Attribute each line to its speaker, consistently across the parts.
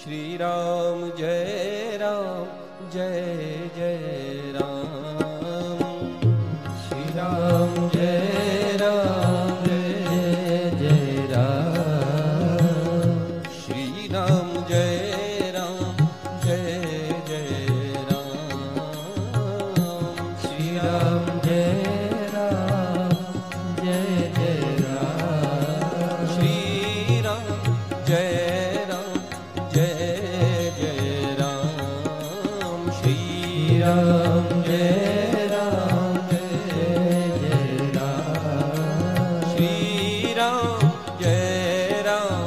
Speaker 1: श्री राम जय जय राम। श्री राम जय जय राम। श्री राम जय जय राम। श्री राम जय जय राम। श्री राम जय राम जय जय राम। श्री राम जय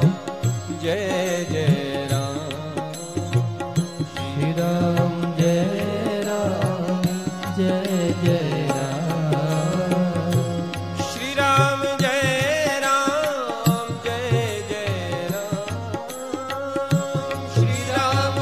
Speaker 1: जय राम। श्री राम जय जय राम। श्री राम जय जय राम। श्री राम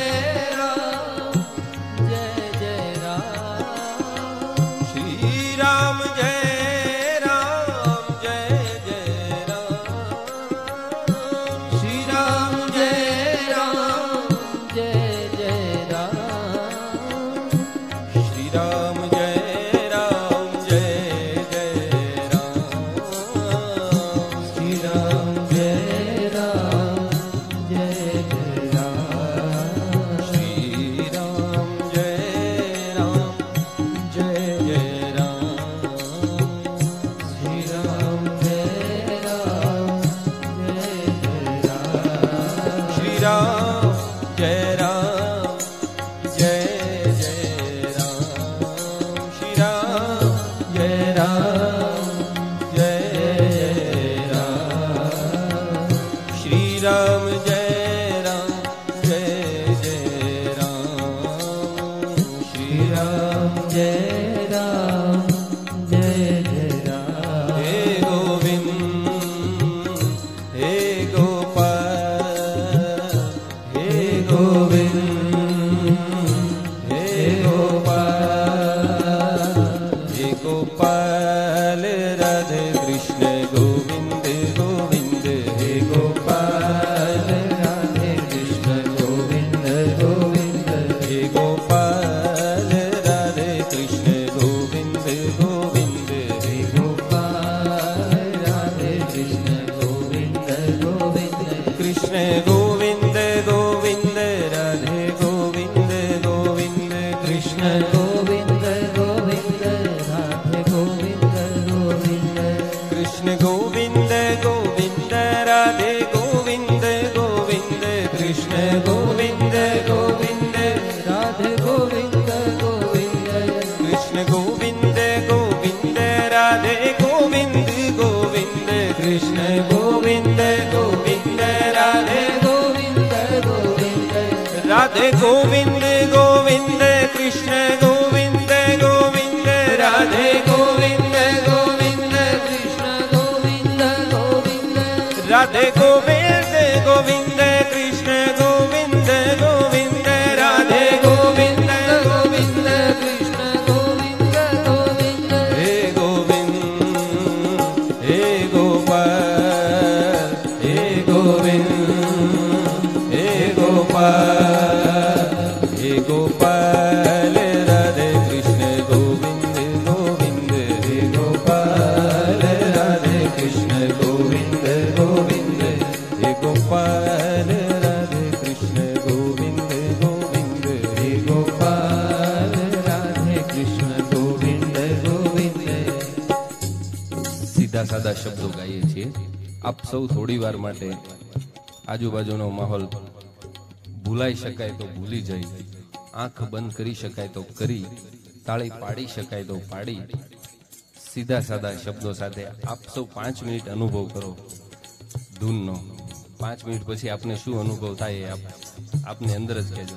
Speaker 1: राधे गोविंद गोविंद कृष्ण गोविंद गोविंद राधे गोविंद गोविंद कृष्ण गोविंद गोविंद राधे गोविंद गोविंद कृष्ण गोविंद गोविंद राधे गोविंद गोविंद कृष्ण गोविंद गोविंद हे गोविंद हे गोपाल हे गोविंद हे गोपाल गोपाल राधे कृष्ण गोविंद गोविंद हे गोपाल राधे कृष्ण गोविंद गोविंद हे गोपाल राधे कृष्ण गोविंद गोविंद हे गोपाल राधे कृष्ण गोविंद गोविंद। सीधा सादा शब्दों गाइए छे। आप सौ थोड़ी वार माटे आजूबाजूनो माहौल भूलाई शकाय तो भूली जाए, आंख बंद करी शकाय तो करी, ताળી पाड़ी शकाय तो पाड़ी। सीधा सादा शब्दों साथे आप सौ 5 मिनिट अनुभव करो धूननो। 5 मिनिट पछी आपने शुं अनुभव थाय आपने अंदर ज कहेजो।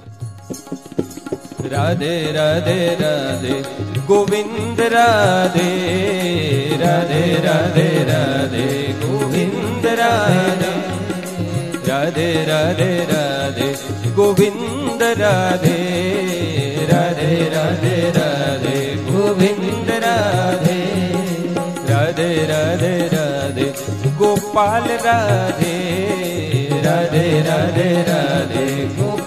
Speaker 1: राधे राधे राधे गोविंद राधे राधे राधे राधे गोविंद राधे राधे राधे राधे गोविंद राधे राधे राधे राधे गोविंद राधे राधे राधे राधे गोपाल राधे राधे राधे राधे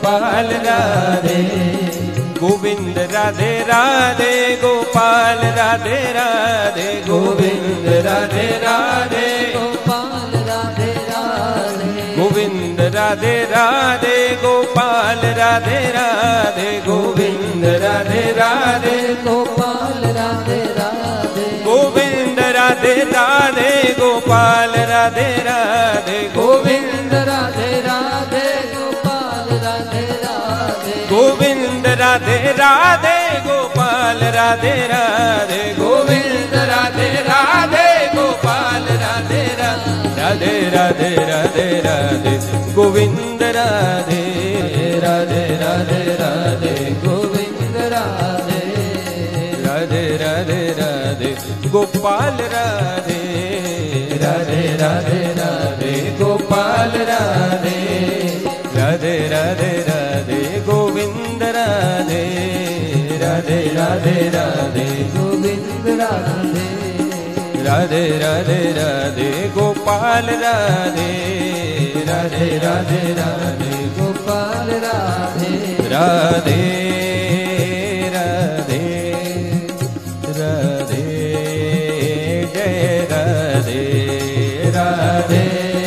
Speaker 1: गोपाल राधे गोविंद राधे राधे गोपाल राधे राधे गोविंद राधे राधे
Speaker 2: गोपाल राधे राधे
Speaker 1: गोविंद राधे राधे गोपाल राधे राधे गोविंद राधे राधे
Speaker 2: गोपाल राधे राधे
Speaker 1: गोविंद राधे राधे गोपाल राधे राधे
Speaker 2: गोविंद राधे राधे गोपाल राधे राधे
Speaker 1: गोविंद राधे राधे गोपाल राधे राधे गोविंद राधे राधे गोपाल राधे राधे राधे राधे राधे गोविंद राधे राधे राधे राधे गोविंद राधे राधे राधे राधे गोपाल राधे राधे राधे राधे गोपाल राधे राधे राधे राधे गोविंद राधे राधे राधे राधे
Speaker 2: गोविंद राधे
Speaker 1: राधे राधे राधे गोपाल राधे राधे राधे राधे
Speaker 2: गोपाल राधे
Speaker 1: राधे राधे राधे जय राधे राधे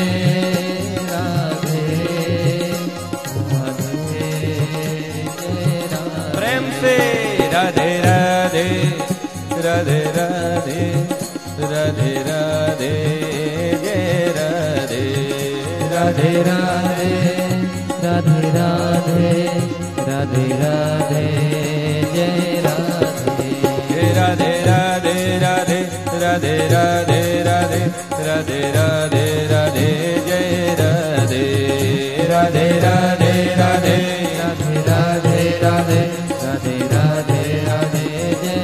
Speaker 1: प्रेम से राधे राधे राधे राधे राधे राधे जय राधे राधे राधे
Speaker 2: राधे राधे राधे राधे जय राधे
Speaker 1: राधे राधे राधे राधे राधे राधे राधे राधे राधे जय राधे राधे राधे राधे
Speaker 2: राधे राधे राधे राधे राधे राधे जय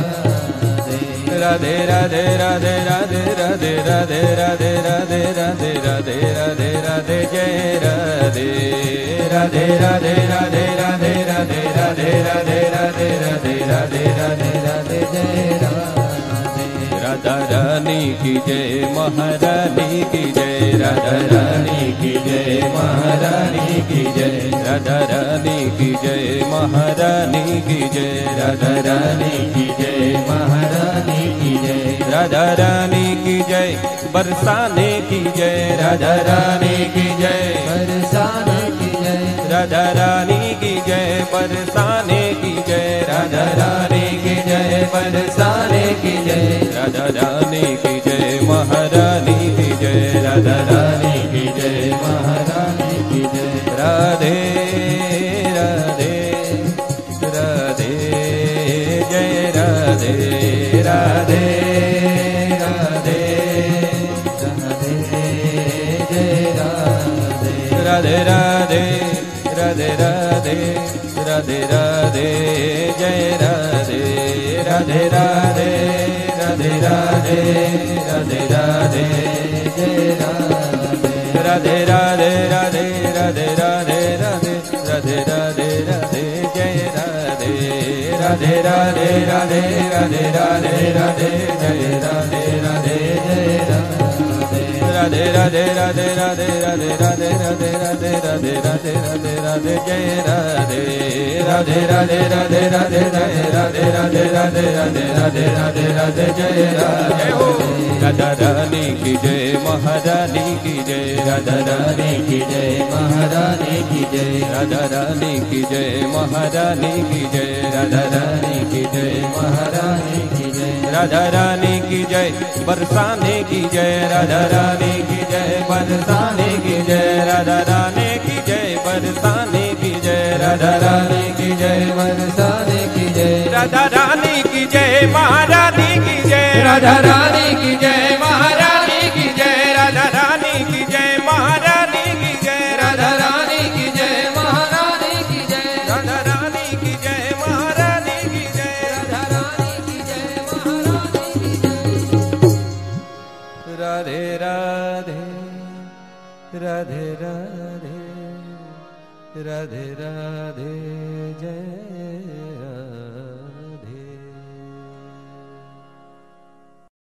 Speaker 2: राधे
Speaker 1: राधे राधे राधे राधे राधे राधे राधे राधे राधे राधे राधे जय राधे राधे राधे राधे राधे राधे राधे राधे राधे राधे राधे राधे राधे जय राधे राधा रानी की जय महारानी की जय राधा रानी की जय महारानी की जय राधा रानी की जय महारानी की जय राधा रानी की जय महारानी की जय राधा रानी की जय बरसाने की जय राधा रानी की जय
Speaker 2: बरसाने की जय
Speaker 1: राधा रानी की जय बरसाने की जय राधा रानी की जय बरसाने की जय राधा रानी की जय महारानी की जय राधा रानी की जय महारानी की जय राधे राधे राधे जय राधे राधे राधे राधे राधे राधे राधे राधे राधे जय राधे राधे राधे राधे राधे राधे राधे जय राधे राधे राधे राधे राधे राधे राधे राधे राधे जय राधे राधे राधे राधे राधे राधे राधे जय राधे राधे जय राधे राधे राधे राधे राधे राधे राधे राधे राधे राधे राधे राधे जय राधे राधे राधे राधे राधे राधे राधे राधे राधे राधे राधे राधे राधे जय राधे हो राधा रानी की जय महारानी की जय राधा रानी की जय महारानी की जय राधा रानी की जय महारानी की जय राधा रानी की जय महारानी की जय राधा रानी की जय बरसाने की जय राधा रानी की जय बरसाने की जय राधा रानी की जय बरसाने की जय राधा रानी की जय बरसाने की जय राधा रानी की जय महारानी की जय राधा रानी की जय महारानी की जय राधा रानी की जय महारानी की जय राधा रानी की जय महारानी की जय राधा रानी की जय महारानी की जय राधा रानी की जय महारानी की जय राधे राधे राधे राधे राधे राधे जय